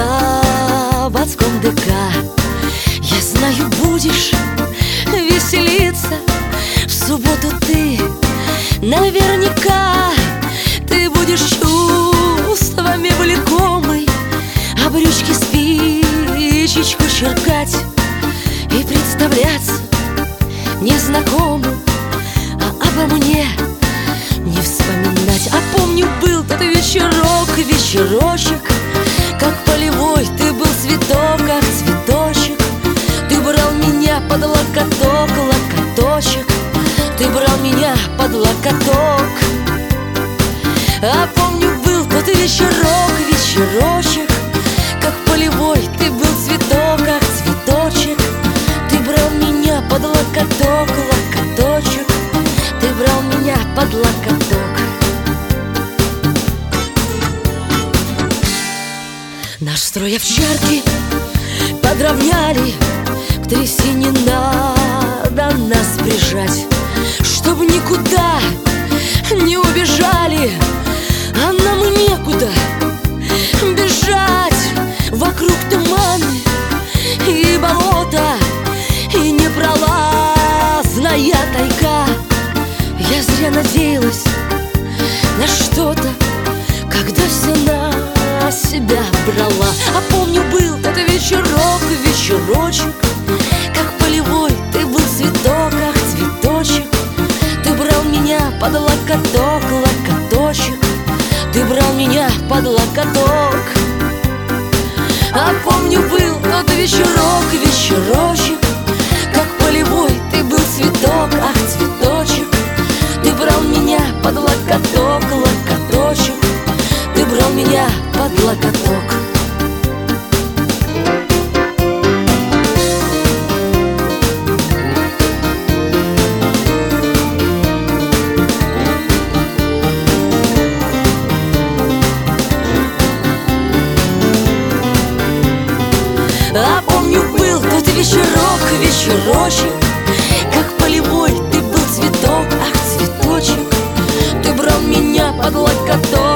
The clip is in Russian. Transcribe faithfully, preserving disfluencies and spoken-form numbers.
заводском ДК. Я знаю, будешь веселиться в субботу ты. Наверняка ты будешь чувствами влекомой, а брючки спичечку черкать и представляться незнакомым, а обо мне не вспоминать. А помню, был тот вечерок, вечерочек, как полевой, ты был цветок, как цветочек. Ты брал меня под локоток, локоточек. Ты брал меня под локоток. А помню, был тот вечерок, вечерочек, как полевой, ты был цветок, как цветочек. Ты брал меня под локоток, локоточек. Ты брал меня под локоток. Наш строй овчарки подровняли, к трясине надо нас прижать, чтоб никуда не убежали, а нам некуда бежать. Вокруг туманы и болота, и непролазная тайга. Я зря надеялась на что-то, когда все на себя брала. А помню, был это вечерок, вечерочек, как полевой, ты был цветок, как цветочек. Ты брал меня под локоток, локоточек. Ты брал меня под локоток. А помню, был тот вечерок, вечерочек, как полевой, ты был цветок, ах, цветочек. Ты брал меня под локоток, локоточек. Ты брал меня под локоток. А помню, был тот вечерок, вечерочек, как полевой, ты был цветок, ах, цветочек. Ты брал меня под локоток,